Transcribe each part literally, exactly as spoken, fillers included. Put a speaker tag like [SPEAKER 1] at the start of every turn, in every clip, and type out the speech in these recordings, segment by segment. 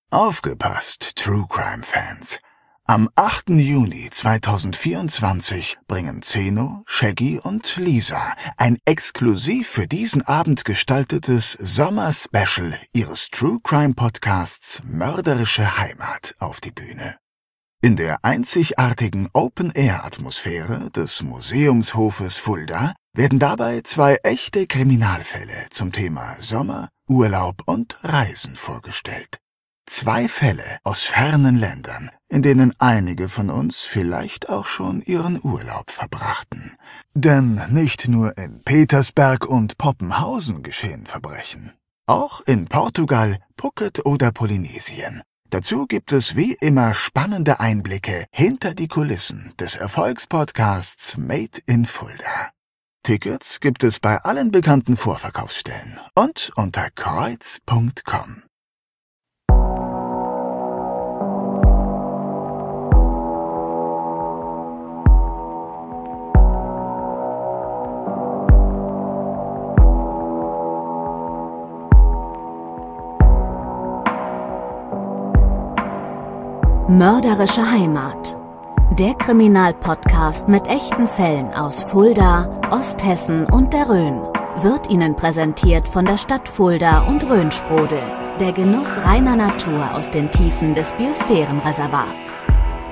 [SPEAKER 1] Aufgepasst, True Crime Fans! Am achten Juni zweitausendvierundzwanzig bringen Zeno, Shaggy und Lisa ein exklusiv für diesen Abend gestaltetes Sommer-Special ihres True Crime Podcasts Mörderische Heimat auf die Bühne. In der einzigartigen Open-Air-Atmosphäre des Museumshofes Fulda werden dabei zwei echte Kriminalfälle zum Thema Sommer, Urlaub und Reisen vorgestellt. Zwei Fälle aus fernen Ländern, in denen einige von uns vielleicht auch schon ihren Urlaub verbrachten. Denn nicht nur in Petersberg und Poppenhausen geschehen Verbrechen. Auch in Portugal, Phuket oder Polynesien. Dazu gibt es wie immer spannende Einblicke hinter die Kulissen des Erfolgspodcasts Made in Fulda. Tickets gibt es bei allen bekannten Vorverkaufsstellen und unter kreuz punkt com.
[SPEAKER 2] Mörderische Heimat. Der Kriminalpodcast mit echten Fällen aus Fulda, Osthessen und der Rhön wird Ihnen präsentiert von der Stadt Fulda und Rhönsprudel. Der Genuss reiner Natur aus den Tiefen des Biosphärenreservats.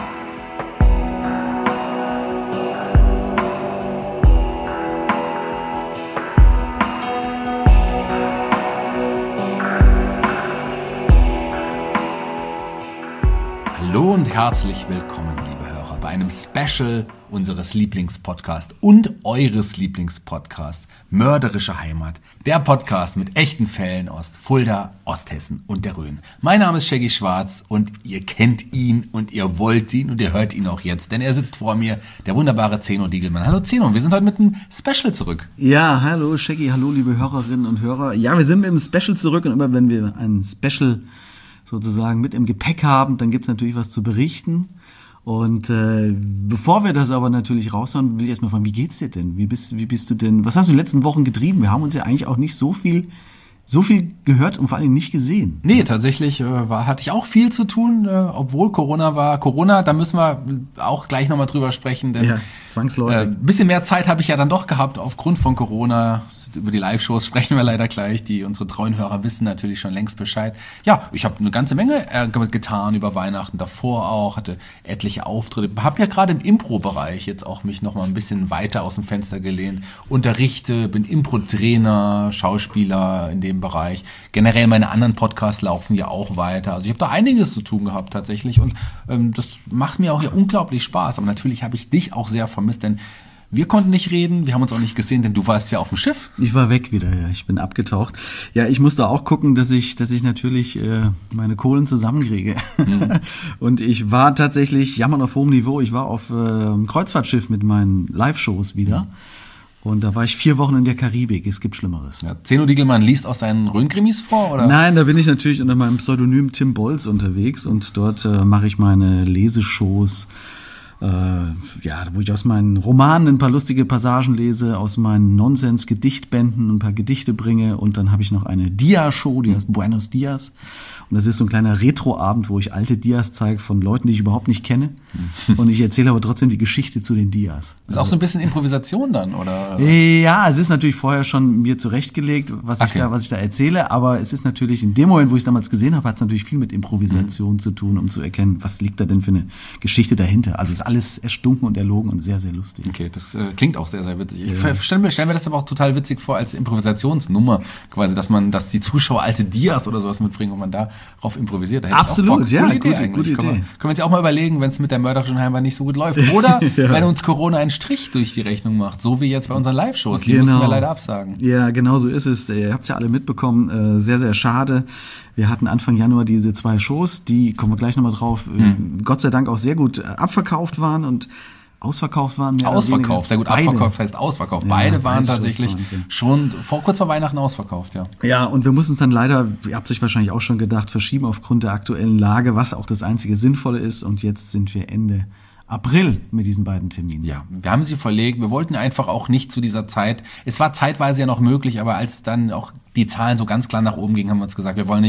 [SPEAKER 3] Hallo und herzlich willkommen, liebe Hörer, bei einem Special unseres Lieblingspodcasts und eures Lieblingspodcasts Mörderische Heimat. Der Podcast mit echten Fällen aus Fulda, Osthessen und der Rhön. Mein Name ist Shaggy Schwarz und ihr kennt ihn und ihr wollt ihn und ihr hört ihn auch jetzt, denn er sitzt vor mir, der wunderbare Zeno Diegelmann. Hallo Zeno, wir sind heute mit einem Special zurück.
[SPEAKER 4] Ja, hallo Shaggy, hallo liebe Hörerinnen und Hörer. Ja, wir sind mit einem Special zurück und immer wenn wir ein Special sozusagen mit im Gepäck haben, dann gibt es natürlich was zu berichten. Und äh, bevor wir das aber natürlich raushauen, will ich erstmal fragen, wie geht's dir denn? Wie bist, wie bist du denn, was hast du in den letzten Wochen getrieben? Wir haben uns ja eigentlich auch nicht so viel, so viel gehört und vor allem nicht gesehen.
[SPEAKER 3] Nee, tatsächlich äh, war, hatte ich auch viel zu tun, äh, obwohl Corona war. Corona, da müssen wir auch gleich nochmal drüber sprechen. Denn,
[SPEAKER 4] ja, zwangsläufig.
[SPEAKER 3] Ein äh, bisschen mehr Zeit habe ich ja dann doch gehabt aufgrund von Corona. Über die Live-Shows sprechen wir leider gleich. Die unsere treuen Hörer wissen natürlich schon längst Bescheid. Ja, ich habe eine ganze Menge äh, getan über Weihnachten, davor auch, hatte etliche Auftritte. Habe ja gerade im Impro-Bereich jetzt auch mich noch mal ein bisschen weiter aus dem Fenster gelehnt. Unterrichte, bin Impro-Trainer, Schauspieler in dem Bereich. Generell meine anderen Podcasts laufen ja auch weiter. Also ich habe da einiges zu tun gehabt tatsächlich und ähm, das macht mir auch ja unglaublich Spaß. Aber natürlich habe ich dich auch sehr vermisst, denn wir konnten nicht reden, wir haben uns auch nicht gesehen, denn du warst ja auf dem Schiff.
[SPEAKER 4] Ich war weg wieder, ja, ich bin abgetaucht. Ja, ich musste auch gucken, dass ich, dass ich natürlich äh, meine Kohlen zusammenkriege. Mhm. Und ich war tatsächlich, jammern auf hohem Niveau, ich war auf äh, einem Kreuzfahrtschiff mit meinen Live-Shows wieder. Mhm. Und da war ich vier Wochen in der Karibik, es gibt Schlimmeres.
[SPEAKER 3] Ja, Zeno Diegelmann liest aus seinen Rhön-Krimis vor, oder?
[SPEAKER 4] Nein, da bin ich natürlich unter meinem Pseudonym Tim Bolz unterwegs und dort äh, mache ich meine Leseshows. Äh, ja, wo ich aus meinen Romanen ein paar lustige Passagen lese, aus meinen Nonsens-Gedichtbänden ein paar Gedichte bringe und dann habe ich noch eine Dia-Show, die heißt Buenos Dias und das ist so ein kleiner Retro-Abend, wo ich alte Dias zeige von Leuten, die ich überhaupt nicht kenne und ich erzähle aber trotzdem die Geschichte zu den Dias.
[SPEAKER 3] Das ist auch so ein bisschen Improvisation dann, oder?
[SPEAKER 4] Ja, es ist natürlich vorher schon mir zurechtgelegt, was ich
[SPEAKER 3] okay.
[SPEAKER 4] da, was ich da erzähle, aber es ist natürlich in dem Moment, wo ich es damals gesehen habe, hat es natürlich viel mit Improvisation mhm. zu tun, um zu erkennen, was liegt da denn für eine Geschichte dahinter. Also es ist alles erstunken und erlogen und sehr, sehr lustig.
[SPEAKER 3] Okay, das äh, klingt auch sehr, sehr witzig. Ich ja. stelle mir, stell mir das aber auch total witzig vor als Improvisationsnummer, quasi, dass man, dass die Zuschauer alte Dias oder sowas mitbringen und man darauf improvisiert. Da
[SPEAKER 4] absolut, ja,
[SPEAKER 3] Idee
[SPEAKER 4] gute, gute Idee.
[SPEAKER 3] Können wir, können wir uns ja auch mal überlegen, wenn es mit der mörderischen Heimat nicht so gut läuft. Oder ja. wenn uns Corona einen Strich durch die Rechnung macht, so wie jetzt bei unseren Live-Shows. Die genau. mussten wir leider absagen.
[SPEAKER 4] Ja, genau so ist es. Ihr habt es ja alle mitbekommen. Sehr, sehr schade. Wir hatten Anfang Januar diese zwei Shows, die, kommen wir gleich nochmal drauf, hm. Gott sei Dank auch sehr gut abverkauft waren und ausverkauft waren. Mehr
[SPEAKER 3] ausverkauft, sehr gut. Beide. Abverkauft heißt ausverkauft. Ja, beide waren tatsächlich schon vor kurz vor Weihnachten ausverkauft, ja.
[SPEAKER 4] Ja, und wir mussten es dann leider, ihr habt euch wahrscheinlich auch schon gedacht, verschieben aufgrund der aktuellen Lage, was auch das einzige Sinnvolle ist. Und jetzt sind wir Ende April mit diesen beiden Terminen.
[SPEAKER 3] Ja, wir haben sie verlegt. Wir wollten einfach auch nicht zu dieser Zeit, es war zeitweise ja noch möglich, aber als dann auch die Zahlen so ganz klar nach oben gingen, haben wir uns gesagt, wir wollen nicht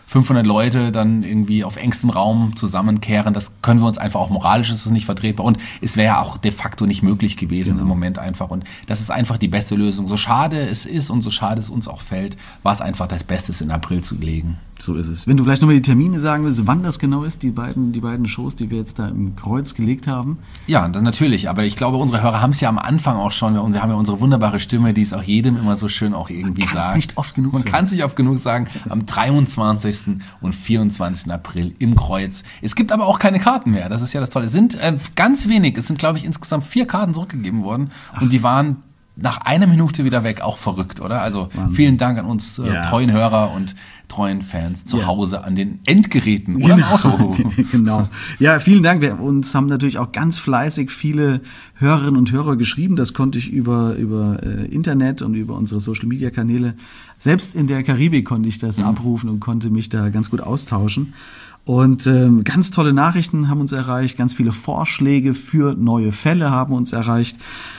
[SPEAKER 3] fünfhundert Leute dann irgendwie auf engstem Raum zusammenkehren, das können wir uns einfach auch moralisch, ist es nicht vertretbar und es wäre ja auch de facto nicht möglich gewesen genau. im Moment einfach und das ist einfach die beste Lösung. So schade es ist und so schade es uns auch fällt, war es einfach das Beste, es in April zu legen.
[SPEAKER 4] So ist es. Wenn du vielleicht nochmal die Termine sagen willst, wann das genau ist, die beiden, die beiden Shows, die wir jetzt da im Kreuz gelegt haben.
[SPEAKER 3] Ja, das natürlich, aber ich glaube, unsere Hörer haben es ja am Anfang auch schon und wir haben ja unsere wunderbare Stimme, die es auch jedem immer so schön auch irgendwie sagt. Man kann es
[SPEAKER 4] nicht oft genug
[SPEAKER 3] Man
[SPEAKER 4] sagen.
[SPEAKER 3] kann es nicht oft genug sagen, am dreiundzwanzigsten und vierundzwanzigsten April im Kreuz. Es gibt aber auch keine Karten mehr, das ist ja das Tolle. Es sind äh, ganz wenig, es sind glaube ich insgesamt vier Karten zurückgegeben worden Ach. und die waren nach einer Minute wieder weg, auch verrückt, oder? Also Wahnsinn. Vielen Dank an uns äh, ja. treuen Hörer und treuen Fans zu ja. Hause an den Endgeräten oder
[SPEAKER 4] genau.
[SPEAKER 3] im Auto.
[SPEAKER 4] Genau. Ja, vielen Dank. Wir uns haben natürlich auch ganz fleißig viele Hörerinnen und Hörer geschrieben. Das konnte ich über über äh, Internet und über unsere Social-Media-Kanäle. Selbst in der Karibik konnte ich das mhm. abrufen und konnte mich da ganz gut austauschen. Und ähm, ganz tolle Nachrichten haben uns erreicht. Ganz viele Vorschläge für neue Fälle haben uns erreicht.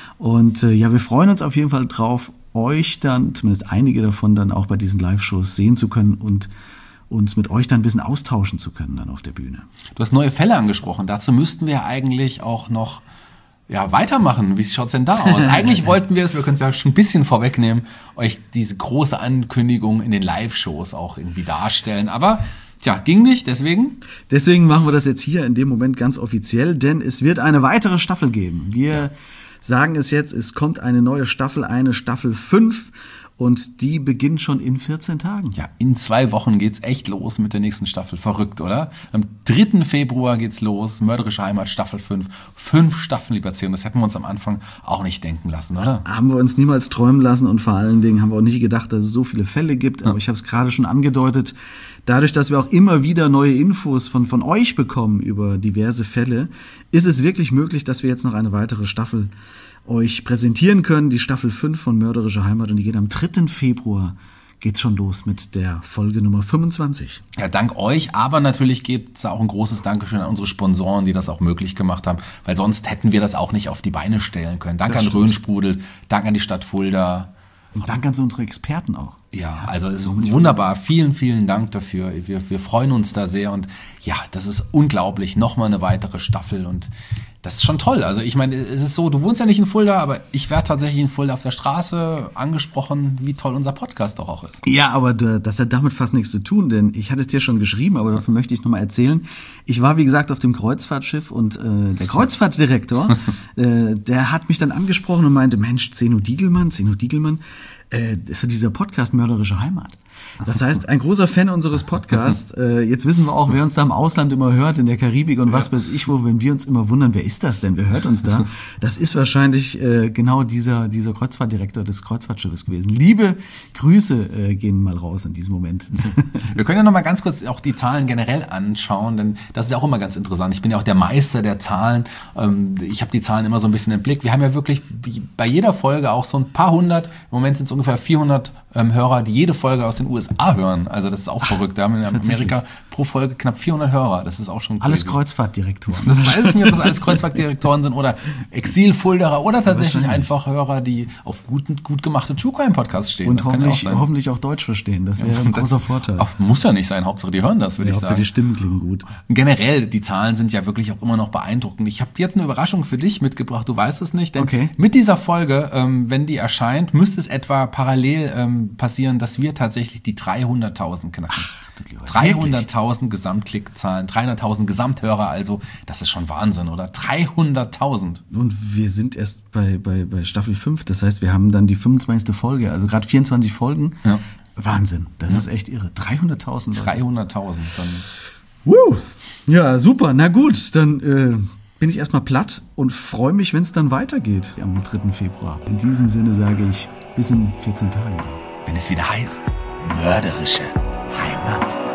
[SPEAKER 4] Und äh, ja, wir freuen uns auf jeden Fall drauf, euch dann, zumindest einige davon, dann auch bei diesen Live-Shows sehen zu können und uns mit euch dann ein bisschen austauschen zu können dann auf der Bühne.
[SPEAKER 3] Du hast neue Fälle angesprochen. Dazu müssten wir eigentlich auch noch ja, weitermachen. Wie schaut's denn da aus? Eigentlich wollten wir es, wir können es ja schon ein bisschen vorwegnehmen, euch diese große Ankündigung in den Live-Shows auch irgendwie darstellen. Aber tja, ging nicht, deswegen?
[SPEAKER 4] Deswegen machen wir das jetzt hier in dem Moment ganz offiziell, denn es wird eine weitere Staffel geben. Wir ja. sagen es jetzt, es kommt eine neue Staffel, eine Staffel fünf und die beginnt schon in vierzehn Tagen.
[SPEAKER 3] Ja, in zwei Wochen geht's echt los mit der nächsten Staffel. Verrückt, oder? Am dritten Februar geht's los, Mörderische Heimat, Staffel fünf. Fünf Staffeln, lieber Zehn, das hätten wir uns am Anfang auch nicht denken lassen, oder?
[SPEAKER 4] Haben wir uns niemals träumen lassen und vor allen Dingen haben wir auch nicht gedacht, dass es so viele Fälle gibt. Aber ja. ich habe es gerade schon angedeutet, dadurch, dass wir auch immer wieder neue Infos von, von euch bekommen über diverse Fälle, ist es wirklich möglich, dass wir jetzt noch eine weitere Staffel euch präsentieren können, die Staffel fünf von Mörderische Heimat und die geht am dritten Februar geht's schon los mit der Folge Nummer fünfundzwanzig.
[SPEAKER 3] Ja, dank euch, aber natürlich gibt's auch ein großes Dankeschön an unsere Sponsoren, die das auch möglich gemacht haben, weil sonst hätten wir das auch nicht auf die Beine stellen können. Dank das an stimmt. Röhnsprudel, Dank an die Stadt Fulda.
[SPEAKER 4] Und Dank an so unsere Experten auch.
[SPEAKER 3] Ja, also es ist wunderbar. Vielen, vielen Dank dafür. Wir, wir freuen uns da sehr und ja, das ist unglaublich. Nochmal eine weitere Staffel und das ist schon toll. Also ich meine, es ist so, du wohnst ja nicht in Fulda, aber ich werde tatsächlich in Fulda auf der Straße angesprochen, wie toll unser Podcast doch auch ist.
[SPEAKER 4] Ja, aber das hat damit fast nichts zu tun, denn ich hatte es dir schon geschrieben, aber dafür möchte ich nochmal erzählen. Ich war, wie gesagt, auf dem Kreuzfahrtschiff und äh, der Kreuzfahrtdirektor, äh, der hat mich dann angesprochen und meinte, Mensch, Zeno Diegelmann, Zeno Diegelmann, äh, ist ja dieser Podcast Mörderische Heimat. Das heißt, ein großer Fan unseres Podcasts. Äh, jetzt wissen wir auch, wer uns da im Ausland immer hört, in der Karibik und was weiß ich wo, wenn wir uns immer wundern, wer ist das denn, wer hört uns da? Das ist wahrscheinlich äh, genau dieser dieser Kreuzfahrtdirektor des Kreuzfahrtschiffes gewesen. Liebe Grüße äh, gehen mal raus in diesem Moment.
[SPEAKER 3] Wir können ja noch mal ganz kurz auch die Zahlen generell anschauen, denn das ist ja auch immer ganz interessant. Ich bin ja auch der Meister der Zahlen. Ähm, ich habe die Zahlen immer so ein bisschen im Blick. Wir haben ja wirklich bei jeder Folge auch so ein paar hundert, im Moment sind es ungefähr vierhundert ähm, Hörer, die jede Folge aus den U S A hören. Also das ist auch Ach, verrückt. Wir haben in Amerika pro Folge knapp vierhundert Hörer. Das ist auch schon crazy.
[SPEAKER 4] Alles Kreuzfahrtdirektoren.
[SPEAKER 3] Das weiß ich nicht, ob das alles Kreuzfahrtdirektoren sind oder Exil-Fulderer oder tatsächlich einfach Hörer, die auf gut, gut gemachte True Crime Podcasts stehen.
[SPEAKER 4] Und
[SPEAKER 3] das
[SPEAKER 4] hoffentlich,
[SPEAKER 3] kann ja auch
[SPEAKER 4] hoffentlich auch Deutsch verstehen. Das wäre ja, ein großer Vorteil.
[SPEAKER 3] Auch, muss ja nicht sein. Hauptsache die hören das, würde
[SPEAKER 4] ja,
[SPEAKER 3] ich
[SPEAKER 4] Hauptsache
[SPEAKER 3] sagen.
[SPEAKER 4] Die Stimmen klingen gut.
[SPEAKER 3] Generell, die Zahlen sind ja wirklich auch immer noch beeindruckend. Ich habe jetzt eine Überraschung für dich mitgebracht. Du weißt es nicht, denn
[SPEAKER 4] okay.
[SPEAKER 3] mit dieser Folge, ähm, wenn die erscheint, müsste es etwa parallel ähm, passieren, dass wir tatsächlich die dreihunderttausend knacken.
[SPEAKER 4] Ach,
[SPEAKER 3] dreihunderttausend Gesamtklickzahlen, dreihunderttausend Gesamthörer, also das ist schon Wahnsinn, oder? dreihunderttausend.
[SPEAKER 4] Und wir sind erst bei, bei, bei Staffel fünf, das heißt, wir haben dann die fünfundzwanzigste Folge, also gerade vierundzwanzig Folgen.
[SPEAKER 3] Ja.
[SPEAKER 4] Wahnsinn, das ja. ist echt irre. dreihunderttausend.
[SPEAKER 3] dreihunderttausend, dann.
[SPEAKER 4] Woo! Ja, super, na gut, dann äh, bin ich erstmal platt und freue mich, wenn es dann weitergeht am dritten Februar. In diesem Sinne sage ich, bis in vierzehn Tagen.
[SPEAKER 3] Wenn es wieder heißt, Mörderische Heimat.